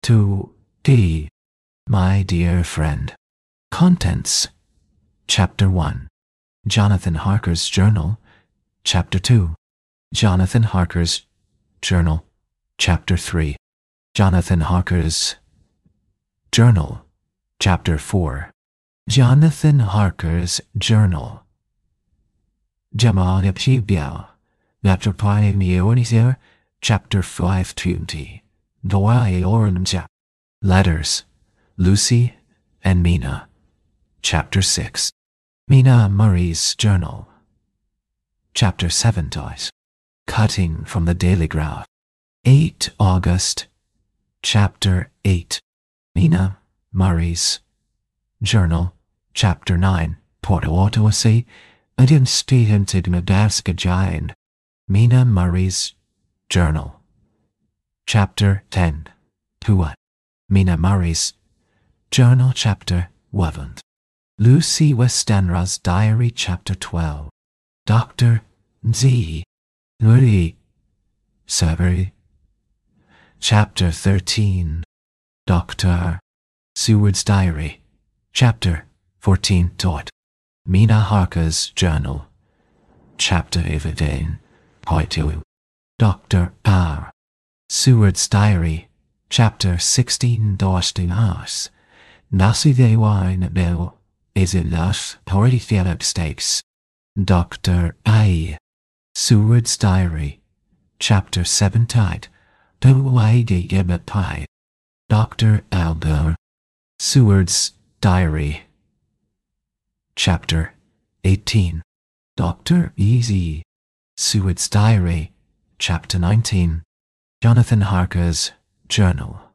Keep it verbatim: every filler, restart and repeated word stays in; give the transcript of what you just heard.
To D. My dear friend. Contents. Chapter one. Jonathan Harker's Journal. Chapter two. Jonathan Harker's Journal. Chapter three. Jonathan Harker's Journal. Chapter four. Jonathan Harker's Journal. Jamal Pshibia. Chapter five. Chapter five twenty. Dwai Orange. Letters. Lucy and Mina. Chapter six. Mina Murray's Journal. Chapter seven. Cutting from the Daily Graph. eighth August. Chapter eight. Mina Murray's Journal. Chapter nine. Portawatawasi. Adin Statented Madaska Giant. Mina Murray's Journal. Chapter ten. Tua. Mina Murray's Journal. Chapter eleven. Lucy Westenra's Diary. Chapter twelve. Doctor Z. Nuri. Survey. Chapter thirteen. Doctor Seward's Diary. Chapter fourteen. Dot. Mina Harker's Journal. Chapter eighteen. Part two. Doctor R. Seward's Diary. Chapter sixteen. Dosting us. Nasi de wine bill. Is it thus? Already Philip Stakes. Doctor I. Seward's Diary. Chapter seven. Tide. Do I get pie. Doctor Albert. Seward's Diary. Chapter eighteen. Doctor Easy. Seward's Diary. Chapter nineteen. Jonathan Harker's Journal.